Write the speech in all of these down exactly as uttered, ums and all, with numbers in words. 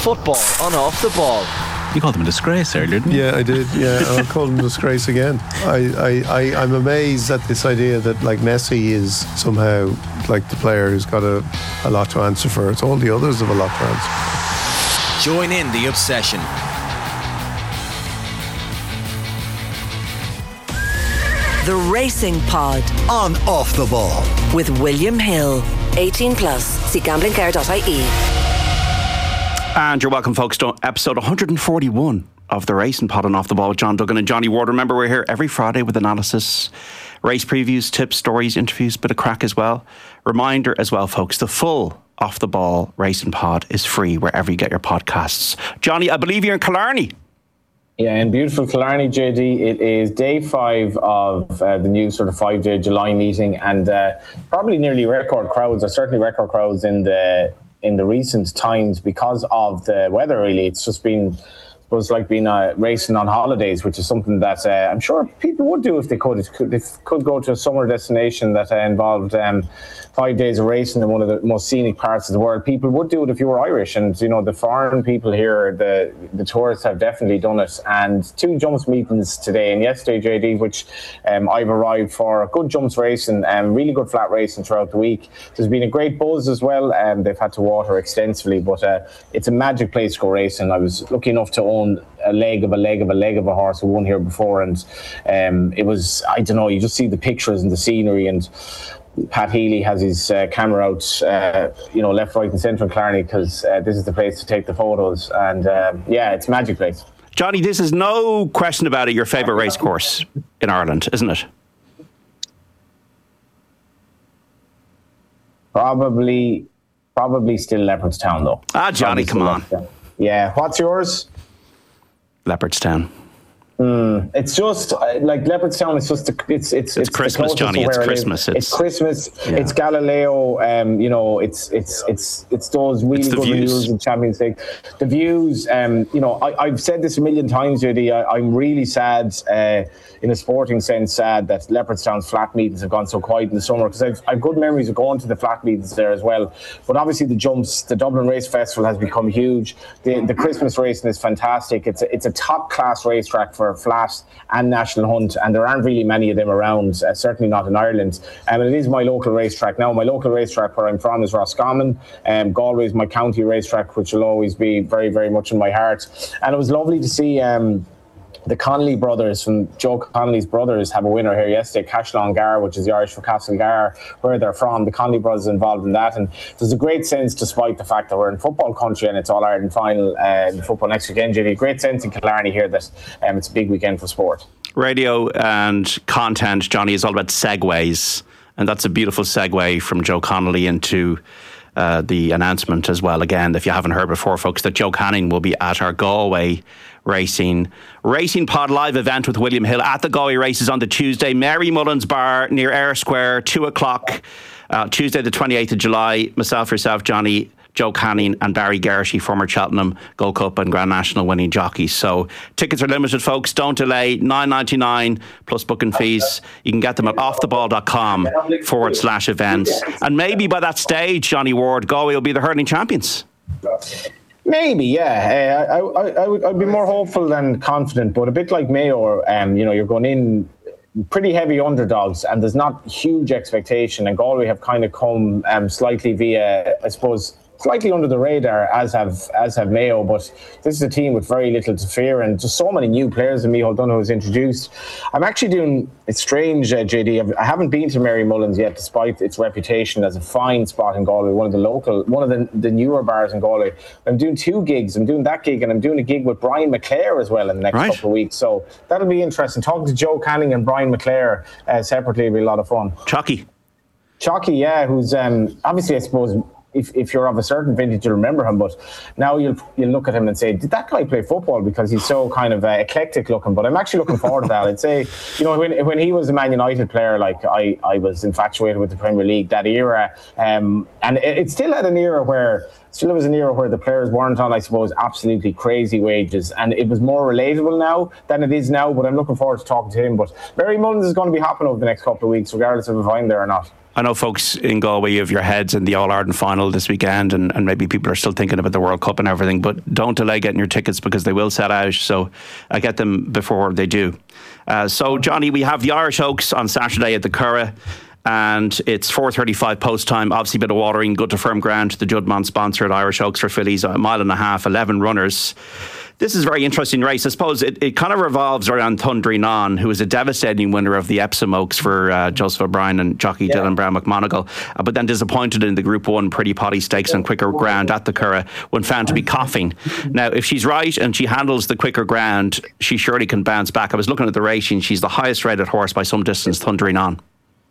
football on Off the Ball. You called him a disgrace there, didn't you? Yeah, I did. Yeah, I'll call him a disgrace again. I, I, I, I'm amazed at this idea that like Messi is somehow like the player who's got a, a lot to answer for. It's all the others have a lot to answer. Join in the obsession. The Racing Pod on Off the Ball with William Hill. eighteen plus. See gambling care dot I E. And you're welcome, folks, to episode one hundred forty-one of the Racing Pod on Off the Ball with John Duggan and Johnny Ward. Remember, we're here every Friday with analysis, race previews, tips, stories, interviews, bit of crack as well. Reminder as well, folks, the full Off the Ball Racing Pod is free wherever you get your podcasts. Johnny, I believe you're in Killarney. Yeah, in beautiful Killarney, J D. It is day five of uh, the new sort of five-day July meeting, and uh, probably nearly record crowds, or certainly record crowds in the in the recent times because of the weather. Really, it's just been, I suppose, like being uh, racing on holidays, which is something that uh, I'm sure people would do if they could. If could, if could go to a summer destination that uh, involved um, five days of racing in one of the most scenic parts of the world. People would do it if you were Irish, and you know the foreign people here, the the tourists have definitely done it. And two jumps meetings today and yesterday, J D, which um, I've arrived for. Good jumps racing and um, really good flat racing throughout the week. There's been a great buzz as well, and um, they've had to water extensively, but uh, it's a magic place to go racing. I was lucky enough to own a leg of a leg of a leg of a horse who won here before, and um, it was, I don't know, you just see the pictures and the scenery, and Pat Healy has his uh, camera out, uh, you know, left, right and centre in Killarney, because uh, this is the place to take the photos. And um, yeah, it's a magic place. Johnny, this is no question about it, your favourite race course in Ireland, isn't it? Probably, probably still Leopardstown, though. Ah, Johnny, come on. Yeah, what's yours? Leopardstown. Mm, it's just uh, like Leopardstown. It's just a, it's it's it's, it's Christmas, Johnny. It's Christmas. It it's, it's Christmas. Yeah. It's Galileo. Um, you know, it's it's it's it's those really it's good views in Champions League. The views. Um, you know, I, I've said this a million times, J D. I, I'm really sad, uh, in a sporting sense, sad that Leopardstown's flat meetings have gone so quiet in the summer, because I've I've good memories of going to the flat meetings there as well. But obviously the jumps, the Dublin Race Festival has become huge. The the Christmas racing is fantastic. It's a, it's a top class racetrack for flat and national hunt, and there aren't really many of them around, uh, certainly not in Ireland. Um, and it is my local racetrack now. My local racetrack where I'm from is Roscommon. Um, Galway is my county racetrack, which will always be very, very much in my heart. And it was lovely to see um, the Connolly brothers, from Joe Connolly's brothers, have a winner here yesterday. Castlelawn Gar, which is the Irish for Castlegar, where they're from. The Connolly brothers are involved in that, and there's a great sense, despite the fact that we're in football country and it's All Ireland final uh, in football next weekend. J D, great sense in Killarney here that um, it's a big weekend for sport. Radio and content, Johnny, is all about segues, and that's a beautiful segue from Joe Connolly into uh, the announcement as well. Again, if you haven't heard before, folks, that Joe Canning will be at our Galway Racing Racing Pod live event with William Hill at the Galway races on the Tuesday. Mary Mullins Bar near Ayr Square, two o'clock, uh, Tuesday the twenty-eighth of July. Myself, yourself, Johnny, Joe Canning and Barry Geraghty, former Cheltenham Gold Cup and Grand National winning jockeys. So tickets are limited, folks. Don't delay. nine ninety-nine plus booking fees. You can get them at offtheball.com forward slash events. And maybe by that stage, Johnny Ward, Galway will be the hurling champions. Maybe, yeah. Uh, I, I, I would, I'd be more hopeful than confident, but a bit like Mayo, um, you know, you're going in pretty heavy underdogs, and there's not huge expectation. And Galway have kind of come um, slightly via, I suppose, slightly under the radar, as have as have Mayo, but this is a team with very little to fear, and just so many new players. And Micheál Donoghue was introduced. I'm actually doing, it's strange, uh, J D, I've, I haven't been to Mary Mullins yet, despite its reputation as a fine spot in Galway, one of the local, one of the, the newer bars in Galway. I'm doing two gigs. I'm doing that gig, and I'm doing a gig with Brian McClare as well in the next right. couple of weeks. So that'll be interesting. Talking to Joe Canning and Brian McClare uh, separately will be a lot of fun. Chalky. Chalky, yeah, who's um, obviously, I suppose, If, if you're of a certain vintage, you'll remember him. But now you'll you'll look at him and say, did that guy play football? Because he's so kind of uh, eclectic looking. But I'm actually looking forward to that. I'd say, you know, when when he was a Man United player, like I, I was infatuated with the Premier League, that era. Um, and it, it still had an era where, still was an era where the players weren't on, I suppose, absolutely crazy wages. And it was more relatable now than it is now. But I'm looking forward to talking to him. But Mary Mullins is going to be happening over the next couple of weeks, regardless of if I'm there or not. I know folks in Galway, you have your heads in the All-Ireland final this weekend, and, and maybe people are still thinking about the World Cup and everything, but don't delay getting your tickets because they will sell out, so I get them before they do. Uh, so, Johnny, we have the Irish Oaks on Saturday at the Curragh, and it's four thirty-five post time. Obviously a bit of watering, good to firm ground. The Judmont sponsored Irish Oaks for fillies, a mile and a half, eleven runners. This is a very interesting race. I suppose it, it kind of revolves around Thundering On, who was a devastating winner of the Epsom Oaks for uh, Joseph O'Brien and jockey yeah. Dylan Brown McMonagle, uh, but then disappointed in the Group one Pretty Potty Stakes on quicker ground at the Curragh when found to be coughing. Now, if she's right and she handles the quicker ground, she surely can bounce back. I was looking at the racing. She's the highest rated horse by some distance, Thundering On.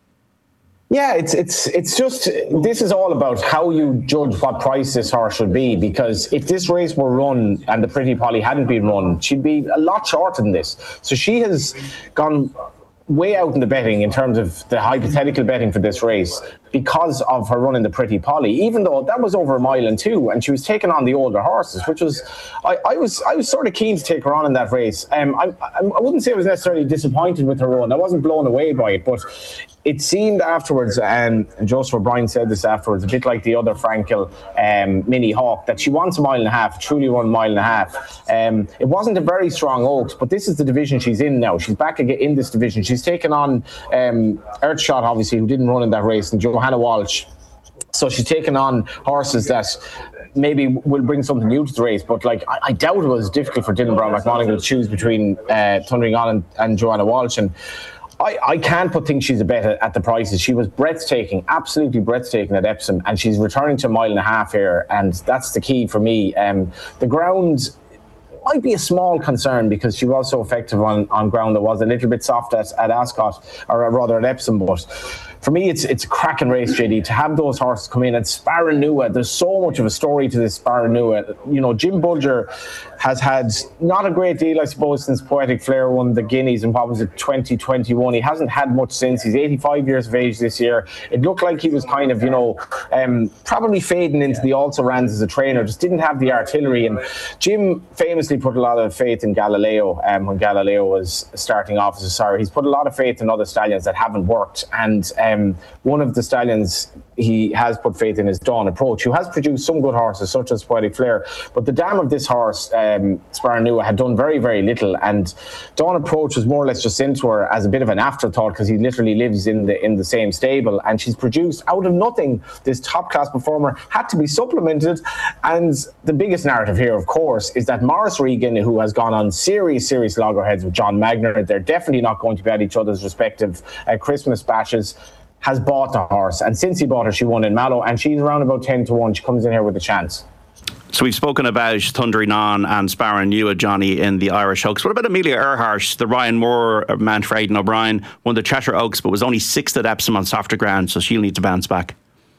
Yeah, it's it's it's just, this is all about how you judge what price this horse should be, because if this race were run and the Pretty Polly hadn't been run, she'd be a lot shorter than this. So she has gone way out in the betting in terms of the hypothetical betting for this race because of her running the Pretty Polly, even though that was over a mile and two, and she was taking on the older horses, which was, I, I was I was sort of keen to take her on in that race. Um, I, I, I wouldn't say I was necessarily disappointed with her run. I wasn't blown away by it, but it seemed afterwards, um, and Joseph O'Brien said this afterwards, a bit like the other Frankel um, Mini Hawk, that she wants a mile and a half, truly run a mile and a half. Um, it wasn't a very strong Oaks, but this is the division she's in now. She's back again in this division. She's taken on um, Earthshot, obviously, who didn't run in that race, and Johanna Walsh. So she's taken on horses that maybe will bring something new to the race, but like I, I doubt it was difficult for Dylan Brown McMonagle to choose between uh, Thundering On and, and Joanna Walsh. And I, I can't but think she's a bet at, at the prices. She was breathtaking, absolutely breathtaking at Epsom, and she's returning to a mile and a half here, and that's the key for me. Um, the ground might be a small concern because she was so effective on, on ground that was a little bit soft at, at Ascot, or rather at Epsom, but for me, it's it's a cracking race, J D, to have those horses come in. And Sparranua, there's so much of a story to this Sparranua. You know, Jim Bulger has had not a great deal, I suppose, since Poetic Flare won the Guineas in, what was it, twenty twenty-one. He hasn't had much since. He's eighty-five years of age this year. It looked like he was kind of, you know, um, probably fading into the also-rans as a trainer, just didn't have the artillery. And Jim famously put a lot of faith in Galileo um, when Galileo was starting off as a sire. He's put a lot of faith in other stallions that haven't worked. And um, one of the stallions he has put faith in is Dawn Approach, who has produced some good horses, such as Poetic Flare. But the dam of this horse, um, Sparranua, had done very, very little. And Dawn Approach was more or less just into her as a bit of an afterthought, because he literally lives in the in the same stable. And she's produced out of nothing. This top-class performer had to be supplemented. And the biggest narrative here, of course, is that Maurice Regan, who has gone on serious, serious loggerheads with John Magner, they're definitely not going to be at each other's respective uh, Christmas bashes, has bought the horse, and since he bought her, she won in Mallow, and she's around about ten to one. She comes in here with a chance. So we've spoken about Thundering On and Sparranua, Johnny, in the Irish Oaks. What about Amelia Earhart, the Ryan Moore mount for Aidan O'Brien, won the Cheshire Oaks, but was only sixth at Epsom on softer ground, so she'll need to bounce back.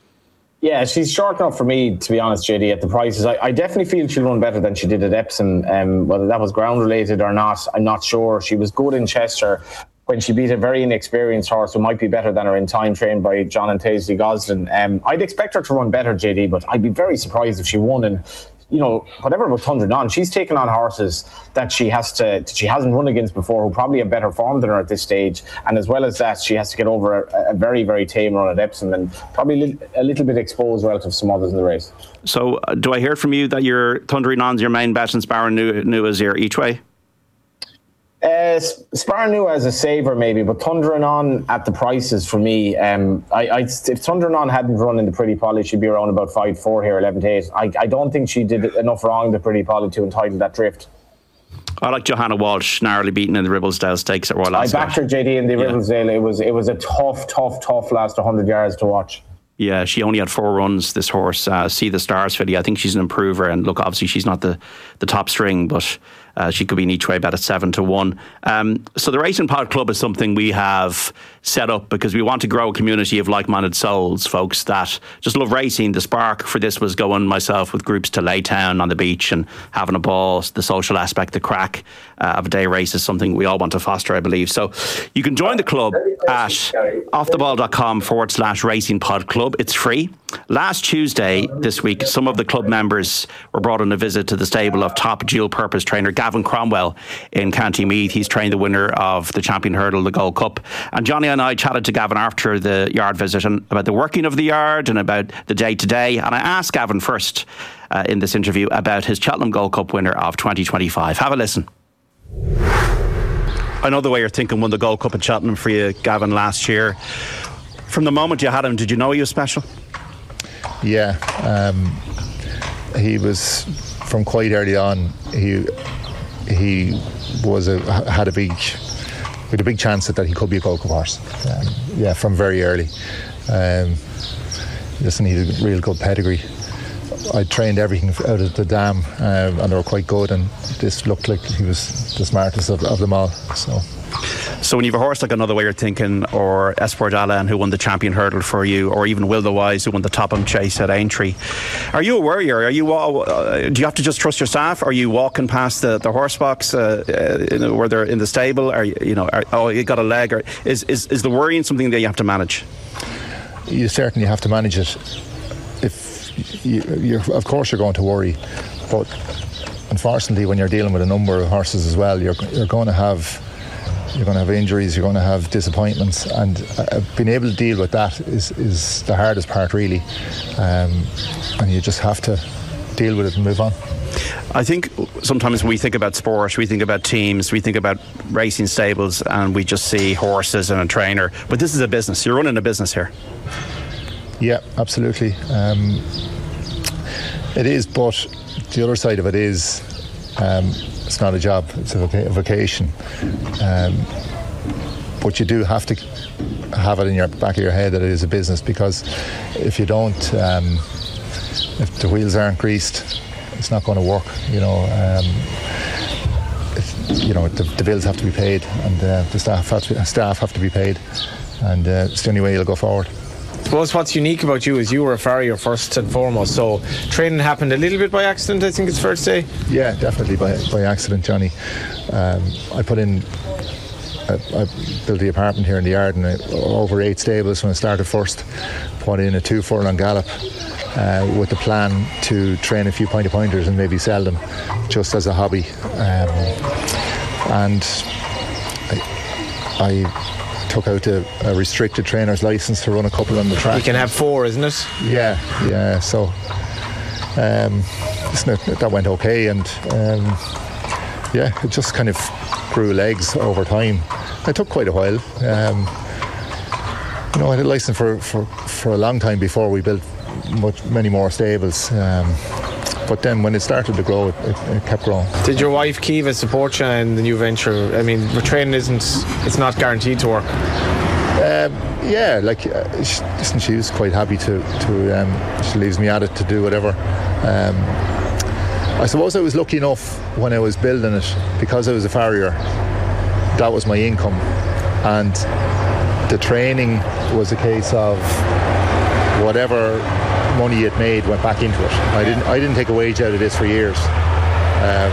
Yeah, she's short enough for me, to be honest, J D, at the prices. I, I definitely feel she'll run better than she did at Epsom. Um, whether that was ground related or not, I'm not sure. She was good in Chester when she beat a very inexperienced horse who might be better than her in time, trained by John and Taisley Gosden. Um, I'd expect her to run better, J D, but I'd be very surprised if she won. And, you know, whatever about Thundering On, she's taken on horses that she has to, that she hasn't run against before, who probably have better form than her at this stage. And as well as that, she has to get over a, a very, very tame run at Epsom, and probably a little, a little bit exposed relative to some others in the race. So uh, do I hear from you that your Thundering On's your main bet and Sparranua is your each way? Uh, Sparranua as a saver maybe, but Thundering On at the prices for me. Um, I, I if Thundering On hadn't run in the Pretty Polly, she'd be around about five four here, eleven to eight. I, I don't think she did enough wrong in the Pretty Polly to entitle that drift. I like Johanna Walsh narrowly beaten in the Ribblesdale Stakes at Royal Ascot. I backed her, J D, in the yeah. Ribblesdale. It was it was a tough, tough, tough last one hundred yards to watch. Yeah, she only had four runs, this horse. Uh, See the Stars filly. I think she's an improver. And look, obviously she's not the, the top string, but uh, she could be an each way bet at seven to one. Um, so the Racing Pod Club is something we have set up because we want to grow a community of like-minded souls, folks that just love racing. The spark for this was going myself with groups to Laytown on the beach and having a ball. The social aspect, the crack uh, of a day race is something we all want to foster, I believe. So you can join the club at offtheball.com forward slash Racing Pod Club. It's free. Last Tuesday this week, some of the club members were brought on a visit to the stable of top dual-purpose trainer Gavin Gavin Cromwell in County Meath. He's trained the winner of the Champion Hurdle, the Gold Cup. And Johnny and I chatted to Gavin after the yard visit and about the working of the yard and about the day-to-day. And I asked Gavin first uh, in this interview about his Cheltenham Gold Cup winner of twenty twenty-five. Have a listen. I know the way you're thinking, won the Gold Cup at Cheltenham for you, Gavin, last year. From the moment you had him, did you know he was special? Yeah, um, he was from quite early on. He he was a had a big with a big chance that he could be a Gold Cup horse. Um, yeah, from very early. Um, listen, he had a real good pedigree. I trained everything out of the dam, um, and they were quite good. And this looked like he was the smartest of, of them all. So. So when you have a horse like Another Way You're Thinking, or Espoir d'Allen, who won the Champion Hurdle for you, or even Will the Wise, who won the Topham Chase at Aintree, are you a worrier? Are you? Uh, do you have to just trust your staff? Are you walking past the, the horse box uh, uh, where they're in the stable? Are you, you know? Are, oh, you got a leg? Or is, is is the worrying something that you have to manage? You certainly have to manage it. If you, you're, of course, you're going to worry, but unfortunately, when you're dealing with a number of horses as well, you're you're going to have. You're going to have injuries, you're going to have disappointments, and uh, being able to deal with that is, is the hardest part, really. Um, and you just have to deal with it and move on. I think sometimes when we think about sport, we think about teams, we think about racing stables, and we just see horses and a trainer. But this is a business. You're running a business here. Yeah, absolutely. Um, it is, but the other side of it is um, it's not a job, it's a, voc- a vocation. Um, but you do have to have it in your back of your head that it is a business, because if you don't, um, if the wheels aren't greased, it's not going to work. You know, um, if, you know the, the bills have to be paid, and uh, the staff have to, staff have to be paid, and uh, it's the only way you'll go forward. I suppose what's unique about you is you were a farrier first and foremost, so training happened a little bit by accident, I think it's fair to say. Yeah, definitely by, by accident, Johnny. Um, I put in I, I built the apartment here in the yard, and I, over eight stables when I started first, put in a two furlong gallop uh, with the plan to train a few pointy pointers and maybe sell them just as a hobby. Um, and I, I took out a, a restricted trainer's license to run a couple on the track. You can have four, isn't it? Yeah, yeah. So um, that went okay, and um, yeah, it just kind of grew legs over time. It took quite a while. Um, you know, I had a license for, for, for a long time before we built much, many more stables. Um, but then when it started to grow, it, it, it kept growing. Did your wife Kiva support you in the new venture? I mean, training isn't, it's not guaranteed to work. Um, yeah, like uh, she, listen, she was quite happy to, to um, she leaves me at it to do whatever. Um, I suppose I was lucky enough when I was building it, because I was a farrier, that was my income, and the training was a case of whatever money it made went back into it. I didn't I didn't take a wage out of this for years, um,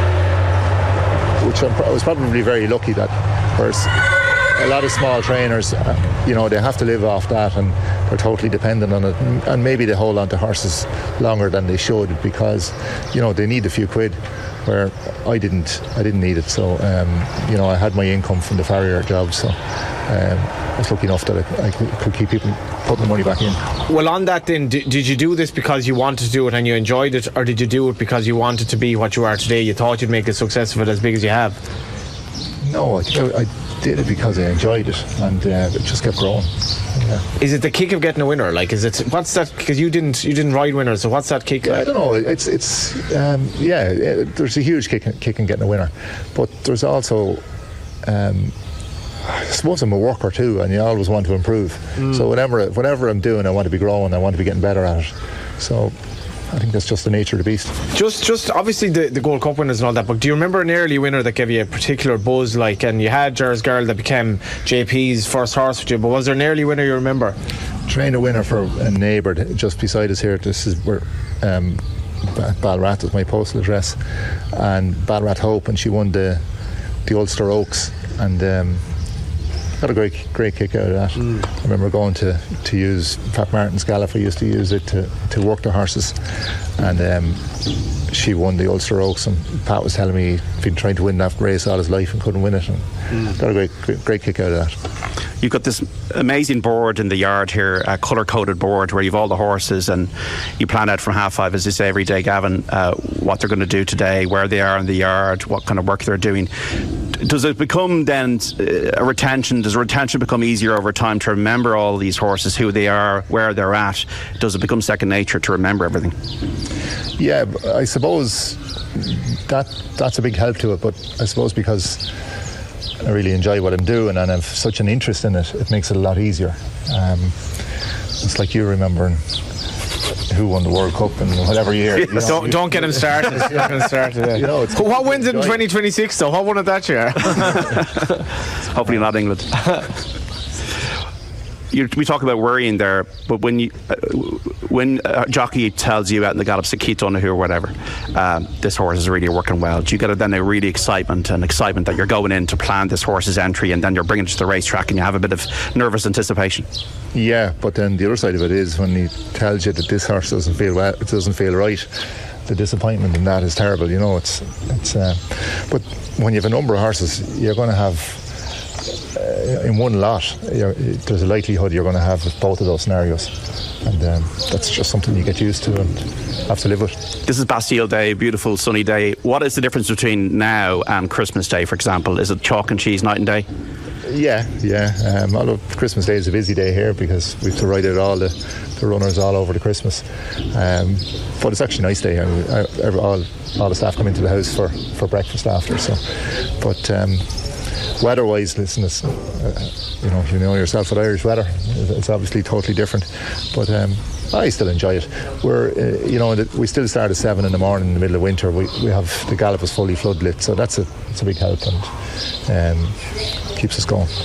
which I'm, I was probably very lucky that, whereas a lot of small trainers, uh, you know, they have to live off that, and they're totally dependent on it, and, and maybe they hold on to horses longer than they should because, you know, they need a few quid, where I didn't I didn't need it. So um, you know, I had my income from the farrier job, so um, I was lucky enough that I, I could, could keep people putting the money back in. Well, on that then, did, did you do this because you wanted to do it and you enjoyed it, or did you do it because you wanted to be what you are today? You thought you'd make a success of it as big as you have? No, I, I did it because I enjoyed it, and uh, it just kept growing. Yeah. Is it the kick of getting a winner? Like, is it, what's that? Because you didn't you didn't ride winners, so what's that kick? Yeah, I don't know. It's it's um, yeah. It, there's a huge kick, kick in getting a winner, but there's also. Um, I suppose I'm a worker too, and you always want to improve. Mm. So whatever whatever I'm doing, I want to be growing. I want to be getting better at it. So I think that's just the nature of the beast. Just, just obviously the, the Gold Cup winners and all that. But do you remember an early winner that gave you a particular buzz? Like, and you had Jer's Girl that became J P's first horse with you. But was there an early winner you remember? Trained a winner for a neighbour just beside us here. This is where um, Balrat is my postal address, and Balrat Hope, and she won the the Ulster Oaks, and. Um, got a great great kick out of that. Mm. I remember going to, to use Pat Martin's Gallifrey used to use it to, to work the horses, and um, she won the Ulster Oaks, and Pat was telling me he'd been trying to win that race all his life and couldn't win it, and mm. got a great, great great kick out of that. You've got this amazing board in the yard here, a colour-coded board where you've all the horses, and you plan out from half five, as you say every day, Gavin, uh, what they're going to do today, where they are in the yard, what kind of work they're doing. Does it become then a retention? Does retention become easier over time to remember all these horses, who they are, where they're at? Does it become second nature to remember everything? Yeah, I suppose that that's a big help to it, but I suppose because I really enjoy what I'm doing and I've such an interest in it, it makes it a lot easier. Um, it's like you remembering who won the World Cup in whatever year. You know, don't, don't get him started. Don't get him started yeah. You know, it's what wins it in twenty twenty-six though? What won it that year? Hopefully not England. You, we talk about worrying there, but when you uh, when a jockey tells you out in the gallops at Keith Donoghue or whatever, um, this horse is really working well, do you get a, then a really excitement and excitement that you're going in to plan this horse's entry, and then you're bringing it to the racetrack and you have a bit of nervous anticipation? Yeah, but then the other side of it is when he tells you that this horse doesn't feel well, it doesn't feel right. The disappointment in that is terrible. You know, it's it's. Uh, but when you have a number of horses, you're going to have. Uh, in one lot, there's a likelihood you're going to have both of those scenarios, and um, that's just something you get used to and have to live with. This is Bastille Day, beautiful sunny day. What is the difference between now and Christmas Day, for example? Is it chalk and cheese night and day? Yeah, yeah. Um, although Christmas Day is a busy day here because we have to ride out all the, the runners all over the Christmas. Um, but it's actually a nice day. I, I, all all the staff come into the house for, for breakfast after. So, but. Um, Weather-wise, listen, it's, uh, you know, you know yourself with Irish weather, it's obviously totally different. But um, I still enjoy it. We're, uh, you know, we still start at seven in the morning in the middle of winter. We we have the Gallop is fully floodlit, so that's a it's a big help and um, keeps us going.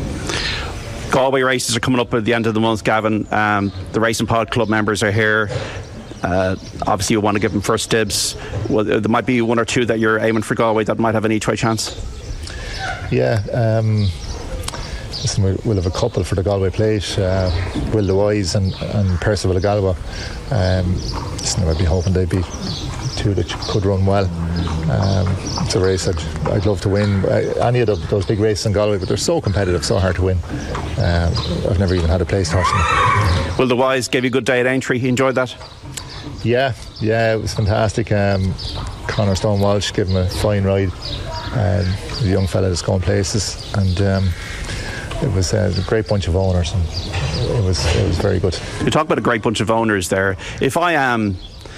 Galway races are coming up at the end of the month, Gavin. Um, the Racing Pod Club members are here. Uh, obviously, you want to give them first dibs. Well, there might be one or two that you're aiming for Galway that might have an each-way chance. Yeah, um, listen, we'll have a couple for the Galway Plate, uh, Will the Wise and, and Percival Galway. Um, listen, I'd be hoping they'd be two that could run well. Um, it's a race I'd, I'd love to win. Any of the, those big races in Galway, but they're so competitive, so hard to win. Um, I've never even had a placed horse in them. Will the Wise gave you a good day at Aintree? You enjoyed that? Yeah, yeah, it was fantastic. Um, Conor Stone Walsh gave him a fine ride. Um, the young fella that's going places, and um, it was uh, a great bunch of owners, and it was it was very good. You talk about a great bunch of owners there. If I am,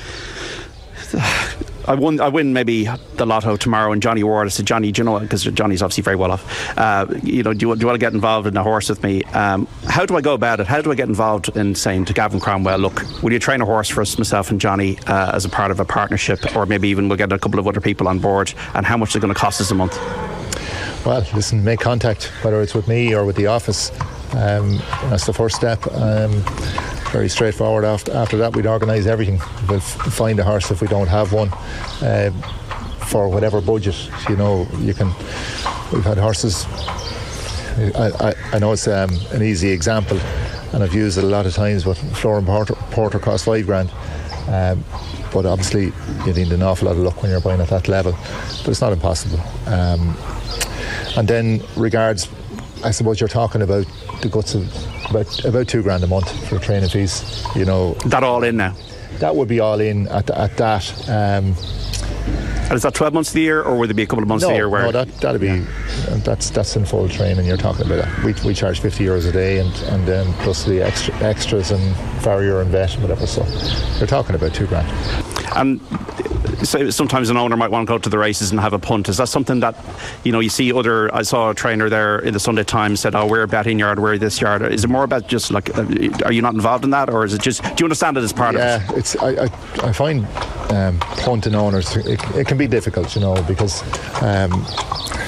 I won, I win maybe the lotto tomorrow, and Johnny Ward, I said, Johnny, do you know, because Johnny's obviously very well off, uh, you know, do you, do you want to get involved in a horse with me? Um, how do I go about it? How do I get involved in saying to Gavin Cromwell, look, will you train a horse for us, myself and Johnny, uh, as a part of a partnership, or maybe even we'll get a couple of other people on board, and how much is it going to cost us a month? Well, listen, make contact, whether it's with me or with the office. Um, that's the first step. Um, very straightforward. After, after that, we'd organise everything. We'll f- find a horse if we don't have one, uh, for whatever budget. You know, you can. We've had horses. I, I, I know it's um, an easy example, and I've used it a lot of times. But Florin Porter, Porter cost five grand. Um, but obviously, you need an awful lot of luck when you're buying at that level. But it's not impossible. Um, and then, regards, I suppose you're talking about the guts of about about two grand a month for training fees. You know, that all in now. That would be all in at at that. Um, and is that twelve months of the year, or would there be a couple of months no, of the year where? No, that that'd be yeah. that's that's in full training. You're talking about that. We we charge fifty euros a day, and and then plus the extra extras and farrier and vet and whatever. So you're talking about two grand. And say sometimes an owner might want to go to the races and have a punt. Is that something that, you know, you see other, I saw a trainer there in the Sunday Times said, oh, we're a betting yard, we're this yard. Is it more about just like, are you not involved in that, or is it just, do you understand it as part yeah, of it? Yeah, it's, I, I, I find um, punting owners, it, it can be difficult, you know, because um,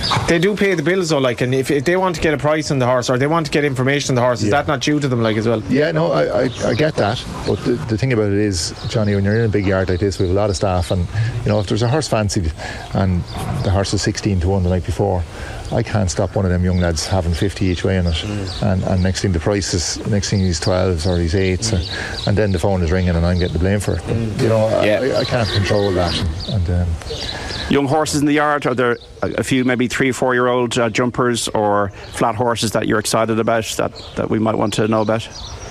They do pay the bills though, like, and if, if they want to get a price on the horse or they want to get information on the horse, is yeah. that not due to them, like, as well? Yeah, no, I, I, I get that, but the, the thing about it is, Johnny, when you're in a big yard like this with a lot of staff, and you know, if there's a horse fancied and the horse is sixteen to one the night before, I can't stop one of them young lads having fifty each way in it, mm. and, and next thing the price is, next thing he's twelves or he's eights, mm. and, and then the phone is ringing and I'm getting the blame for it. But, mm. you know, yeah. I, I can't control that. And, and um, young horses in the yard, are there a few maybe three or four year old uh, jumpers or flat horses that you're excited about that, that we might want to know about?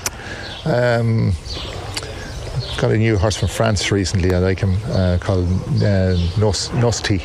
Um, got a new horse from France recently, I like him, uh, called uh, Nosti.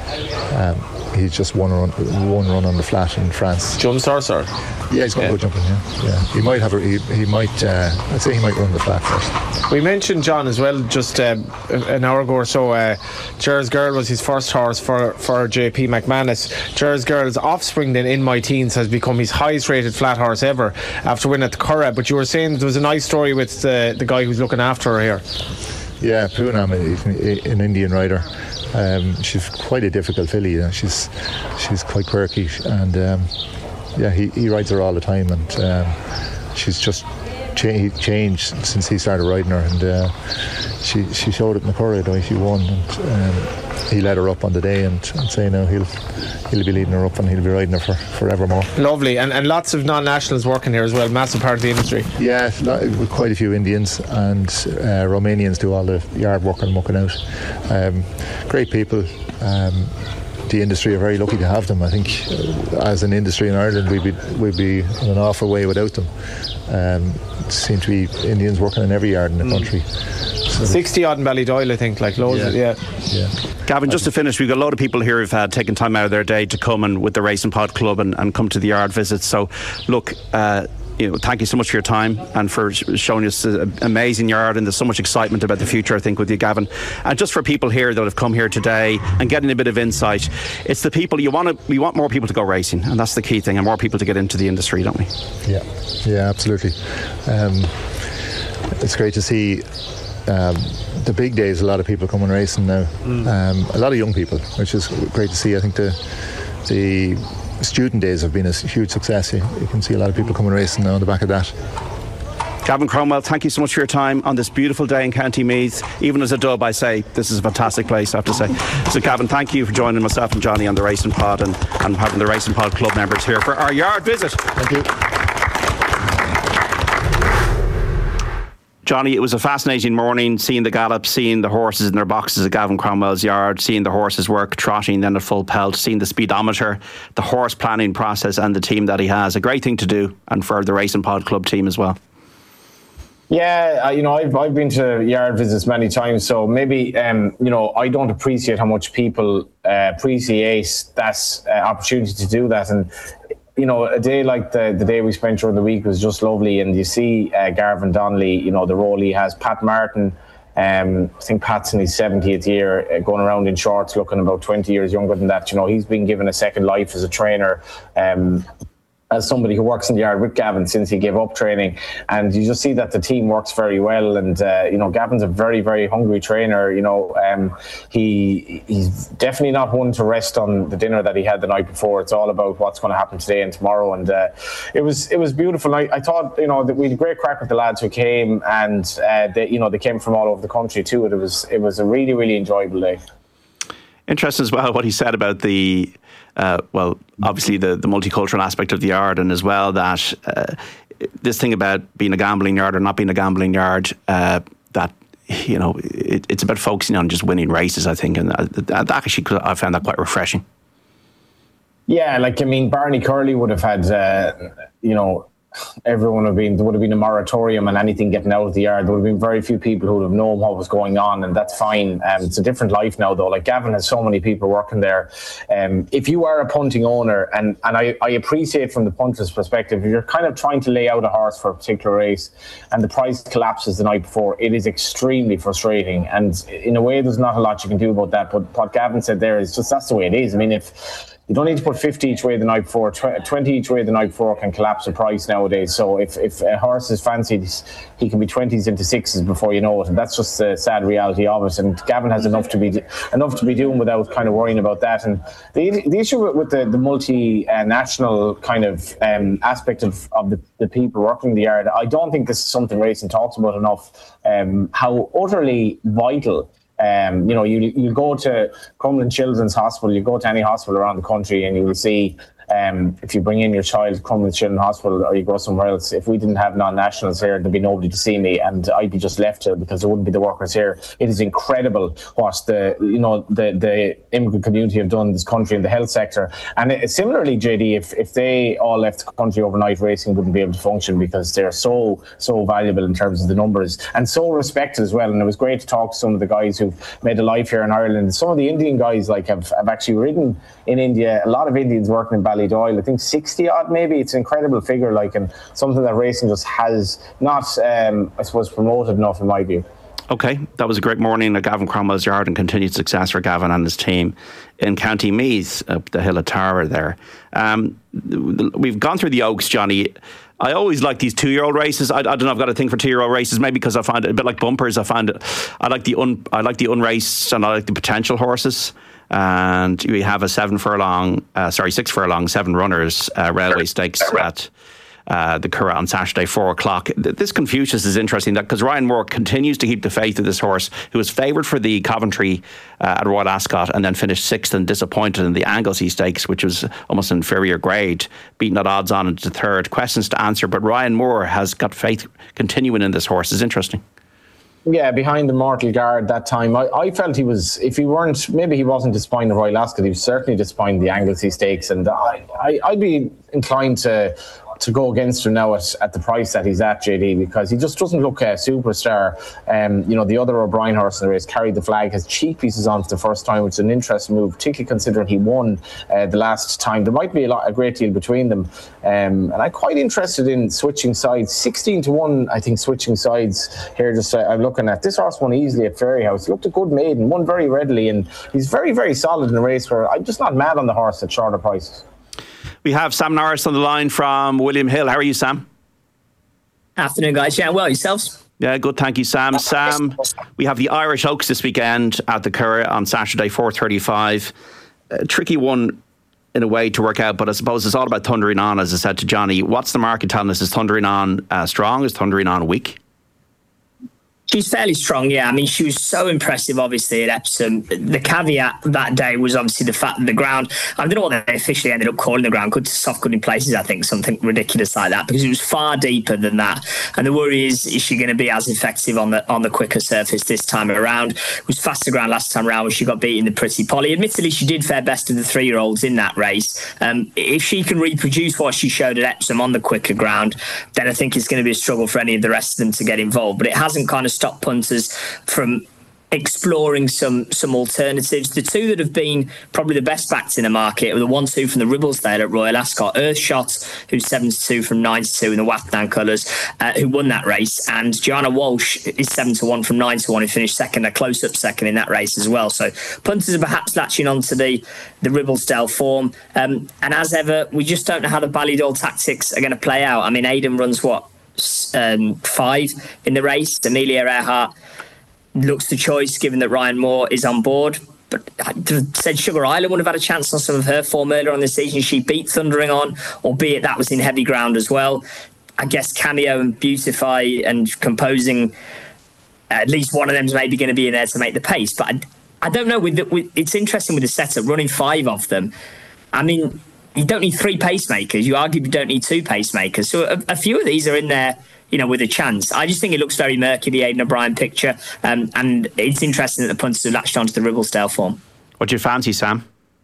Um, he's just one run, one run on the flat in France. Jumps horse, or? Yeah, he's going to yeah. go jumping. Yeah, yeah. He might have. A, he, he might. Uh, I'd say he might run the flat first. We mentioned John as well just um, an hour ago or so. Uh, Ger's Girl was his first horse for for J P McManus. Ger's Girl's offspring then in my teens has become his highest rated flat horse ever after winning at the Curragh. But you were saying there was a nice story with the the guy who's looking after her here. Yeah, Poonam, an Indian rider. Um, she's quite a difficult filly. You know? She's she's quite quirky, and um, yeah, he, he rides her all the time, and um, she's just cha- changed since he started riding her. And uh, she she showed it in the Curragh, the way she won, and um, he led her up on the day, and, and say now he'll he'll be leading her up, and he'll be riding her for forevermore. Lovely, and and lots of non-nationals working here as well. Massive part of the industry. Yeah, with quite a few Indians, and uh, Romanians do all the yard work and mucking out. Um, great people. Um, the industry are very lucky to have them. I think uh, as an industry in Ireland we'd be, we'd be on an awful way without them. Um, seem to be Indians working in every yard in the mm. country. So sixty odd in Ballydoyle, I think, like loads. Yeah. Of, yeah. yeah. Gavin, just to finish, we've got a lot of people here who've uh, taken time out of their day to come and with the Racing Pod Club and, and come to the yard visits. So look, uh, you know, thank you so much for your time and for showing us an amazing yard, and there's so much excitement about the future, I think, with you, Gavin. And just for people here that have come here today and getting a bit of insight, it's the people you want to, we want more people to go racing, and that's the key thing, and more people to get into the industry, don't we? Yeah, yeah, absolutely. Um, it's great to see um, the big days, a lot of people coming racing now. Mm. Um, a lot of young people, which is great to see. I think the the student days have been a huge success. You, you can see a lot of people coming racing now on the back of that. Gavin Cromwell, thank you so much for your time on this beautiful day in County Meath. Even as a dub, I say this is a fantastic place, I have to say. So Gavin, thank you for joining myself and Johnny on the Racing Pod, and, and having the Racing Pod Club members here for our yard visit. Thank you. Johnny, it was a fascinating morning, seeing the gallops, seeing the horses in their boxes at Gavin Cromwell's yard, seeing the horses work, trotting then at full pelt, seeing the speedometer, the horse planning process and the team that he has. A great thing to do, and for the Racing Pod Club team as well. Yeah, uh, you know, I've I've been to yard visits many times, so maybe, um, you know, I don't appreciate how much people uh, appreciate that uh, opportunity to do that. And you know, a day like the, the day we spent during the week was just lovely. And you see uh, Garvin Donnelly, you know, the role he has. Pat Martin, um, I think Pat's in his seventieth year, uh, going around in shorts, looking about twenty years younger than that. You know, he's been given a second life as a trainer. Um, as somebody who works in the yard with Gavin since he gave up training, and you just see that the team works very well. And uh, you know, Gavin's a very, very hungry trainer. You know, um, he he's definitely not one to rest on the dinner that he had the night before. It's all about what's going to happen today and tomorrow. And uh, it was it was beautiful. I, I thought, you know, that we had a great crack with the lads who came, and uh, they, you know, they came from all over the country too. It was it was a really, really enjoyable day. Interesting as well what he said about the uh, well, obviously the, the multicultural aspect of the yard, and as well that uh, this thing about being a gambling yard or not being a gambling yard, uh, that, you know, it, it's about focusing on just winning races, I think, and that, that actually, I found that quite refreshing. Yeah, like, I mean, Barney Curley would have had, uh, you know, everyone would have been, there would have been a moratorium on anything getting out of the yard. There would have been very few people who would have known what was going on, and that's fine. Um, it's a different life now, though. Like, Gavin has so many people working there. Um, if you are a punting owner, and, and I, I appreciate from the punter's perspective, if you're kind of trying to lay out a horse for a particular race and the price collapses the night before, it is extremely frustrating. And in a way, there's not a lot you can do about that. But what Gavin said there is just, that's the way it is. I mean, if you don't need to put fifty each way the night before. twenty each way the night before can collapse the price nowadays. So if, if a horse is fancied, he can be twenties into sixes before you know it, and that's just the sad reality of it. And Gavin has enough to be enough to be doing without kind of worrying about that. And the the issue with, with the, the multi-national uh, kind of um, aspect of, of the, the people working the yard, I don't think this is something racing talks about enough. Um, how utterly vital. Um, you know, you you go to Crumlin Children's Hospital, you go to any hospital around the country, and you will see um, if you bring in your child to Crumlin Children's Hospital or you go somewhere else, if we didn't have non-nationals here, there'd be nobody to see me, and I'd be just left here because there wouldn't be the workers here. It is incredible what the you know the the immigrant community have done in this country in the health sector. And it, similarly, J D, if if they all left the country overnight, racing wouldn't be able to function because they're so so valuable in terms of the numbers and so respected as well. And it was great to talk to some of the guys who've made a life here in Ireland. Some of the Indian guys like have, have actually ridden in India. A lot of Indians working in Ballydoyle. I think sixty odd maybe. It's an incredible figure, like, and something that racing just has not, um, I suppose, promoted enough in my view. Okay, that was a great morning at Gavin Cromwell's yard, and continued success for Gavin and his team in County Meath, up the hill of Tara there. Um, we've gone through the Oaks, Johnny. I always like these two-year-old races. I, I don't know. I've got a thing for two-year-old races, maybe because I find it a bit like bumpers. I find it. I like the un. I like the unraced, and I like the potential horses. And we have a seven furlong, uh, sorry, six furlong, seven runners uh, railway stakes at uh, the Curragh on Saturday, four o'clock. This Confucius is interesting that because Ryan Moore continues to keep the faith of this horse, who was favoured for the Coventry uh, at Royal Ascot and then finished sixth and disappointed in the Anglesey Stakes, which was almost an inferior grade, beaten at odds on into third. Questions to answer, but Ryan Moore has got faith continuing in this horse. Is interesting. Yeah, behind the Mortal Guard that time. I, I felt he was, if he weren't, maybe he wasn't disappointing the Royal Ascot, he was certainly disappointing the Anglesey Stakes. And I, I, I'd be inclined to to go against him now at, at the price that he's at, J D, because he just doesn't look a superstar. Um, you know, the other O'Brien horse in the race, Carried the Flag, has cheek pieces on for the first time, which is an interesting move, particularly considering he won uh, the last time. There might be a lot, a great deal between them. Um, and I'm quite interested in switching sides. sixteen to one, I think, switching sides here. Just uh, I'm looking at this horse won easily at Fairyhouse. He looked a good maiden, won very readily, and he's very, very solid in a race where I'm just not mad on the horse at shorter prices. We have Sam Norris on the line from William Hill. How are you, Sam? Afternoon, guys. Yeah, well, yourselves? Yeah, good. Thank you, Sam. Sam, we have the Irish Oaks this weekend at the Curragh on Saturday, four thirty-five. A tricky one in a way to work out, but I suppose it's all about thundering on, as I said to Johnny. What's the market telling us? Is thundering on uh, strong? Is thundering on weak? She's fairly strong, yeah. I mean, she was so impressive, obviously, at Epsom. The caveat that day was obviously the fact that the ground, I don't know what they officially ended up calling the ground, good soft good in places, I think, something ridiculous like that, because it was far deeper than that. And the worry is, is she going to be as effective on the on the quicker surface this time around? It was faster ground last time around when she got beaten the Pretty Polly. Admittedly, she did fare best of the three-year-olds in that race. Um, if she can reproduce what she showed at Epsom on the quicker ground, then I think it's going to be a struggle for any of the rest of them to get involved. But it hasn't kind of stop punters from exploring some some alternatives. The two that have been probably the best backs in the market are the one two from the Ribblesdale at Royal Ascot, Earthshot, who's seven to two from nine to two in the Wafdan colours, uh, who won that race, and Joanna Walsh is seven to one from nine to one, who finished second, a close up second in that race as well. So punters are perhaps latching on to the the Ribblesdale form, um, and as ever, we just don't know how the Ballydoyle tactics are going to play out. I mean, Aidan runs what um, five in the race. Amelia Earhart looks the choice, given that Ryan Moore is on board. But I said Sugar Island would have had a chance on some of her form earlier on this season. She beat Thundering On, albeit that was in heavy ground as well. I guess Cameo and Beautify and Composing, at least one of them is maybe going to be in there to make the pace. But I, I don't know. With, the, with it's interesting with the setup, running five of them. I mean, you don't need three pacemakers. You arguably don't need two pacemakers. So a, a few of these are in there, you know, with a chance. I just think it looks very murky, the Aidan O'Brien picture, um, and it's interesting that the punters have latched onto the Ribblesdale form. What do you fancy, Sam?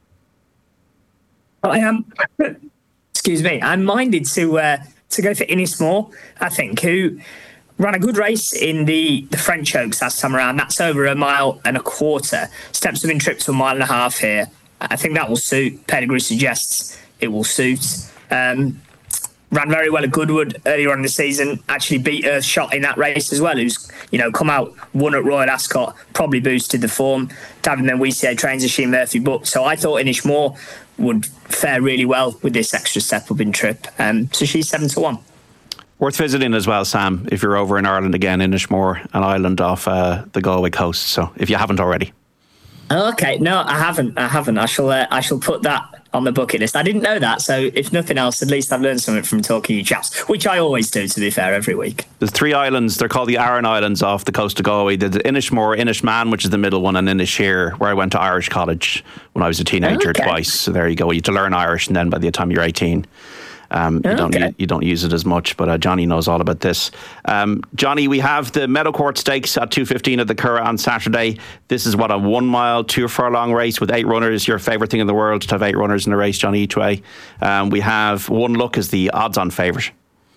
I am, excuse me, I'm minded to uh, to go for Innismore, I think, who ran a good race in the, the French Oaks last time around. That's over a mile and a quarter. Steps have been tripped to a mile and a half here. I think that will suit. Pedigree suggests it will suit. Um, ran very well at Goodwood earlier on in the season. Actually beat Earthshot in that race as well, who's, you know, come out, won at Royal Ascot, probably boosted the form. David Menwisier trains Oisin Murphy book. So I thought Inishmore would fare really well with this extra step up in trip. Um, so she's seven to one. Worth visiting as well, Sam, if you're over in Ireland again, Inishmore, an island off uh, the Galway coast. So if you haven't already. Okay, no, I haven't. I haven't. I shall. Uh, I shall put that on the bucket list. I didn't know that, so if nothing else, at least I've learned something from talking to you chaps, which I always do, to be fair, every week. There's three islands. They're called the Aran Islands off the coast of Galway. There's Inishmore, Inishman, which is the middle one, and Inisheer, where I went to Irish college when I was a teenager okay. twice. So there you go. You have to learn Irish, and then by the time you're eighteen. Um, you, don't, okay. you, you don't use it as much, but uh, Johnny knows all about this. Um, Johnny, we have the Meadowcourt Stakes at two fifteen at the Curragh on Saturday. This is what, a one mile, two furlong race with eight runners. Your favourite thing in the world to have eight runners in a race, Johnny, each way. Um, we have One Look as the odds-on favourite.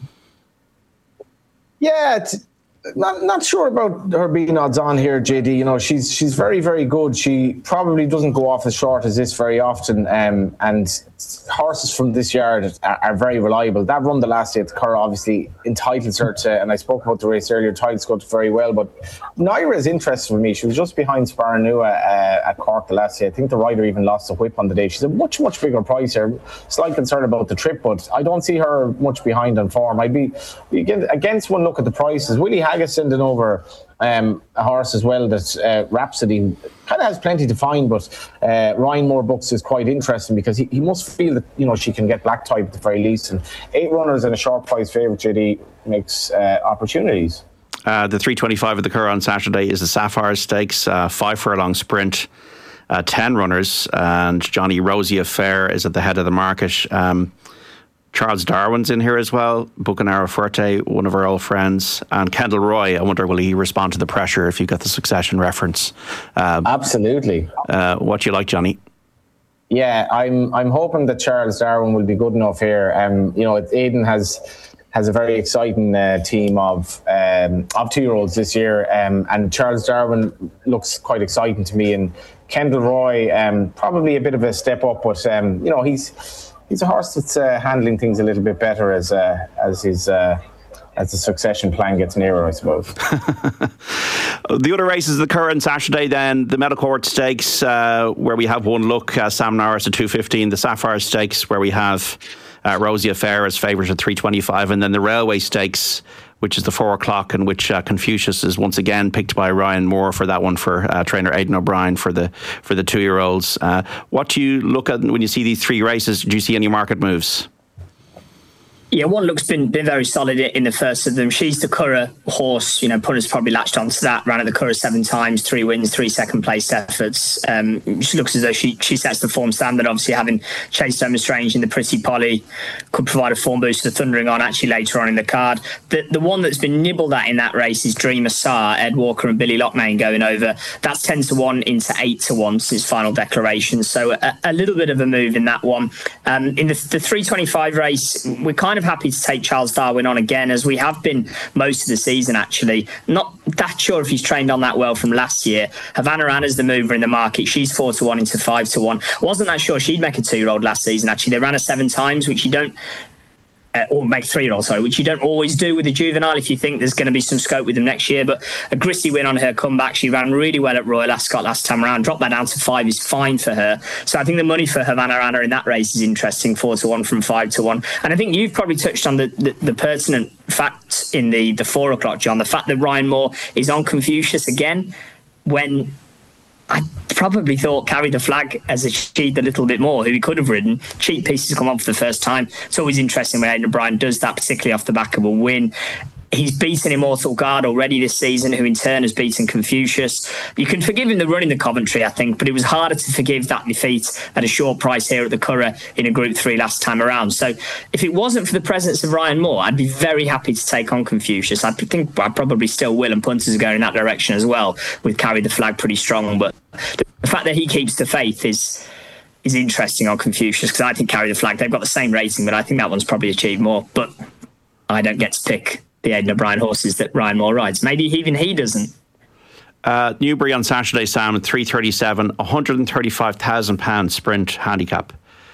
Yeah, it's not not sure about her being odds on here, J D. You know, she's she's very, very good. She probably doesn't go off as short as this very often. Um, and horses from this yard are, are very reliable. That run the last day at the Curragh obviously entitles her to, and I spoke about the race earlier, entitles Scott very well. But Naira is interesting for me. She was just behind Sparanua uh, at Cork the last day. I think the rider even lost a whip on the day. She's a much, much bigger price here. Slight concern about the trip, but I don't see her much behind on form. I'd be, against One Look at the prices. Willie Haggis sending over um, a horse as well that uh, Rhapsody kind of has plenty to find, but uh, Ryan Moore Books is quite interesting because he, he must feel that, you know, she can get black type at the very least, and eight runners and a short price favourite, J D, makes uh, opportunities. Uh, the three twenty-five at the Curragh on Saturday is the Sapphire Stakes, uh, five furlong sprint, uh, ten runners, and Johnny Rosie Affair is at the head of the market. Um, Charles Darwin's in here as well, Bucanero Fuerte, one of our old friends, and Kendall Roy. I wonder, will he respond to the pressure if you get the Succession reference? Um, Absolutely. Uh, what do you like, Johnny? Yeah, I'm I'm hoping that Charles Darwin will be good enough here. Um, you know, Aidan has has a very exciting uh, team of um, of two-year-olds this year, um, and Charles Darwin looks quite exciting to me. And Kendall Roy, um, probably a bit of a step up, but um, you know, he's. He's a horse that's uh, handling things a little bit better as uh, as his uh, as the Succession plan gets nearer, I suppose. The other races, the Curragh on Saturday, then the Meadowcourt Stakes, uh, where we have One Look, uh, Sam Norris at two fifteen, the Sapphire Stakes, where we have uh, Rosie Affair as favourite at three twenty-five, and then the Railway Stakes, which is the four o'clock, in which uh, Confucius is once again picked by Ryan Moore for that one, for uh, trainer Aidan O'Brien for the for the two-year-olds. Uh, what do you look at when you see these three races? Do you see any market moves? Yeah, One Look's been been very solid in the first of them. She's the Curragh horse. You know, punters probably latched onto that. Ran at the Curragh seven times, three wins, three second place efforts. Um, she looks as though she she sets the form standard. Obviously, having chased Stone Strange in the Pretty Polly, could provide a form boost to Thundering On actually later on in the card. The the one that's been nibbled at in that race is Dreamer Sar, Ed Walker and Billy Lockmain going over. That's ten to one into eight to one since final declaration. So a, a little bit of a move in that one. Um, in the, the three twenty-five race, we're kind of happy to take Charles Darwin on again, as we have been most of the season actually. Not that sure if he's trained on that well from last year. Havana Anna's the mover in the market. She's four to one into five to one. Wasn't that sure she'd make a two-year-old last season actually. They ran her seven times, which you don't Uh, or make three-year-old, sorry, which you don't always do with a juvenile if you think there's going to be some scope with them next year. But a gritty win on her comeback. She ran really well at Royal Ascot last time around. Dropped that down to five is fine for her. So I think the money for Havana Anna in that race is interesting, four to one from five to one. And I think you've probably touched on the, the, the pertinent fact in the, the four o'clock, John, the fact that Ryan Moore is on Confucius again, when I probably thought Carry the Flag has achieved a little bit more, who he could have ridden. Cheap pieces come on for the first time. It's always interesting when Aidan O'Brien does that, particularly off the back of a win. He's beaten Immortal Guard already this season, who in turn has beaten Confucius. You can forgive him the run in the Coventry, I think, but it was harder to forgive that defeat at a short price here at the Curragh in a Group three last time around. So if it wasn't for the presence of Ryan Moore, I'd be very happy to take on Confucius. I think I probably still will, and punters are going in that direction as well, with Carry the Flag pretty strong. But the fact that he keeps the faith is is interesting on Confucius, because I think Carry the Flag, they've got the same rating, but I think that one's probably achieved more. But I don't get to pick the Aidan O'Brien horses that Ryan Moore rides. Maybe even he doesn't. Uh, Newbury on Saturday, Sam, three thirty-seven, one hundred thirty-five thousand pounds sprint handicap.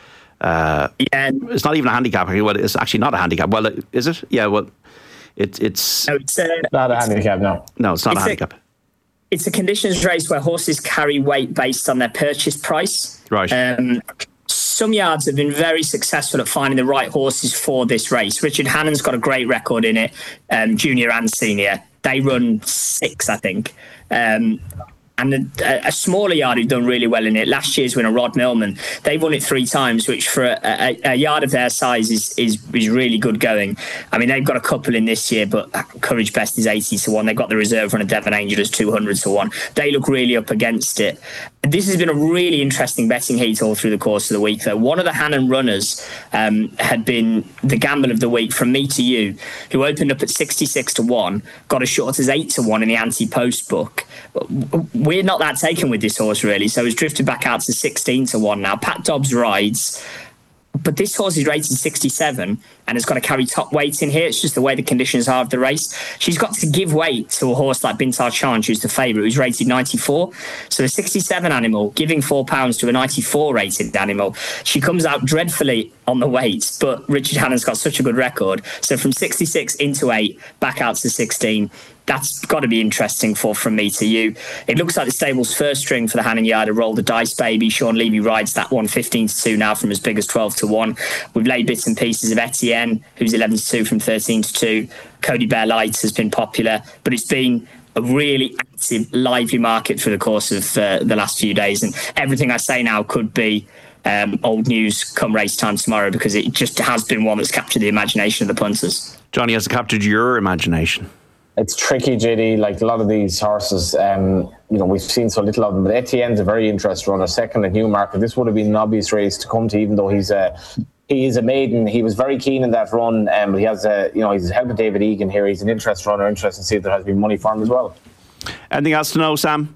Uh, yeah, it's not even a handicap. Well, it's actually not a handicap. Well, is it? Yeah. Well, it, it's no, it's a, not a handicap. No, no, it's not it's a handicap. A, it's a conditions race where horses carry weight based on their purchase price. Right. Um, some yards have been very successful at finding the right horses for this race. Richard Hannon's got a great record in it, um, junior and senior. They run six, I think. Um, and a, a smaller yard who've done really well in it, last year's winner, Rod Millman, they've won it three times, which for a, a, a yard of their size is, is is really good going. I mean, they've got a couple in this year, but Courage Best is eighty to one. They've got the reserve runner, Devon Angel, is two hundred to one. They look really up against it. This has been a really interesting betting heat all through the course of the week, though. One of the Hannon runners um, had been the gamble of the week from Me to You, who opened up at sixty-six to one, got as short as eight to one in the anti-post book. We're not that taken with this horse, really, so it's drifted back out to sixteen to one now. Pat Dobbs rides, but this horse is rated sixty-seven and has got to carry top weight in here. It's just the way the conditions are of the race. She's got to give weight to a horse like Bintar Chand, who's the favourite, who's rated ninety-four. So a sixty-seven animal giving four pounds to a ninety-four rated animal. She comes out dreadfully on the weight, but Richard Hannon's got such a good record. So from sixty-six into eight, back out to sixteen. That's got to be interesting for From Me to You. It looks like the stable's first string for the Hannon Yard to roll the dice, baby. Sean Levy rides that one fifteen to two now from as big as twelve to one. We've laid bits and pieces of Etienne, who's eleven to two from thirteen to two. Cody Bear Lights has been popular, but it's been a really active, lively market for the course of uh, the last few days. And everything I say now could be um, old news come race time tomorrow, because it just has been one that's captured the imagination of the punters. Johnny, has it captured your imagination? It's tricky, J D. Like a lot of these horses, um, you know, we've seen so little of them. But Etienne's a very interesting runner, second at Newmarket. This would have been an obvious race to come to, even though he's a he is a maiden. He was very keen in that run. Um, but he has a, you know, he's helping David Egan here. He's an interesting runner. Interesting to see if there has been money for him as well. Anything else to know, Sam?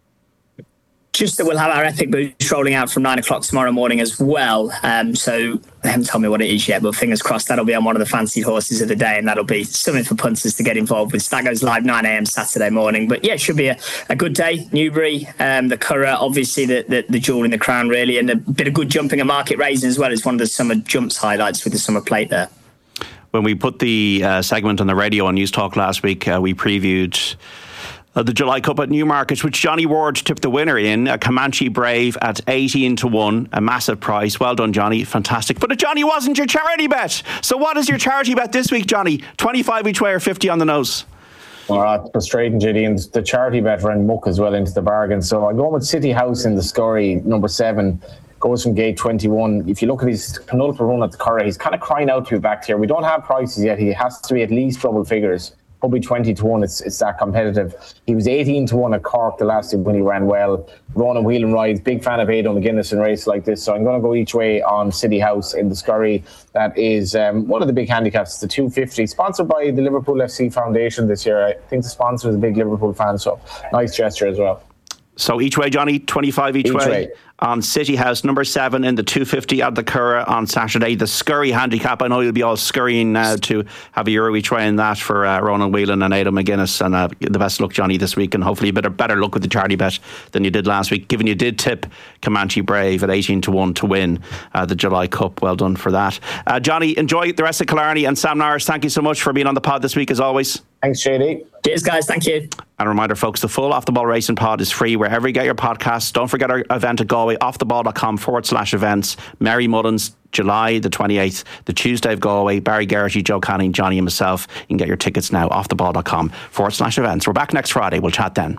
Just that we'll have our Epic Boost rolling out from nine o'clock tomorrow morning as well. Um, so they haven't told me what it is yet, but fingers crossed that'll be on one of the fancied horses of the day, and that'll be something for punters to get involved with. So that goes live nine a.m. Saturday morning. But yeah, it should be a, a good day. Newbury, um, the Curragh, obviously the, the, the jewel in the crown, really, and a bit of good jumping and market raising as well. It's one of the summer jumps highlights with the summer plate there. When we put the uh, segment on the radio on News Talk last week, uh, we previewed Uh, the July Cup at Newmarket, which Johnny Ward tipped the winner in, a Comanche Brave at eighteen to one, a massive price. Well done, Johnny. Fantastic. But it, Johnny, wasn't your charity bet. So what is your charity bet this week, Johnny? twenty-five each way or fifty on the nose? Well, that's frustrating, J D, and the charity bet ran muck as well into the bargain. So I'm going with City House in the Scurry, number seven. Goes from gate twenty-one. If you look at his penultimate run at the Curragh, he's kind of crying out to be back here. We don't have prices yet. He has to be at least double figures. Probably twenty to one. It's it's that competitive. He was eighteen to one at Cork the last time when he ran well. Ronan Whelan rides. Big fan of Aidan McGuinness in a race like this. So I'm going to go each way on City House in the Scurry. That is um, one of the big handicaps. The two fifty, sponsored by the Liverpool F C Foundation this year. I think the sponsor is a big Liverpool fan. So nice gesture as well. So each way, Johnny, twenty-five each, each way. way. On City House, number seven in the two fifty at the Curragh on Saturday. The Scurry handicap, I know you'll be all scurrying now to have a euro each way in that for uh, Ronan Whelan and Aidan McGuinness. And uh, the best luck, Johnny, this week, and hopefully a bit of better luck with the charity bet than you did last week, given you did tip Comanche Brave at eighteen to one to win uh, the July Cup. Well done for that. Uh, Johnny, enjoy the rest of Killarney, and Sam Norris, thank you so much for being on the pod this week as always. Thanks, J D. Cheers, guys. Thank you. And a reminder, folks, the full Off the Ball Racing Pod is free wherever you get your podcasts. Don't forget our event at Galway, offtheball.com forward slash events. Mary Mullins, July the twenty-eighth, the Tuesday of Galway. Barry Geraghty, Joe Canning, Johnny and myself. You can get your tickets now, offtheball.com forward slash events. We're back next Friday. We'll chat then.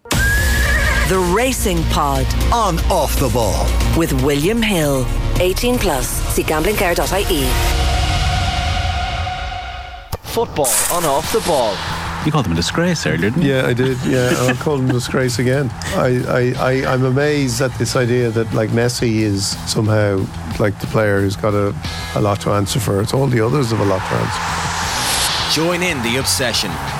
The Racing Pod on Off the Ball with William Hill. eighteen plus. See gambling care dot I E. Football on Off the Ball. You called them a disgrace earlier, didn't you? Yeah, I did. Yeah, I'll call them a disgrace again. I, I, I, I'm amazed at this idea that like Messi is somehow like the player who's got a, a lot to answer for. It's all the others have a lot to answer. Join in the obsession.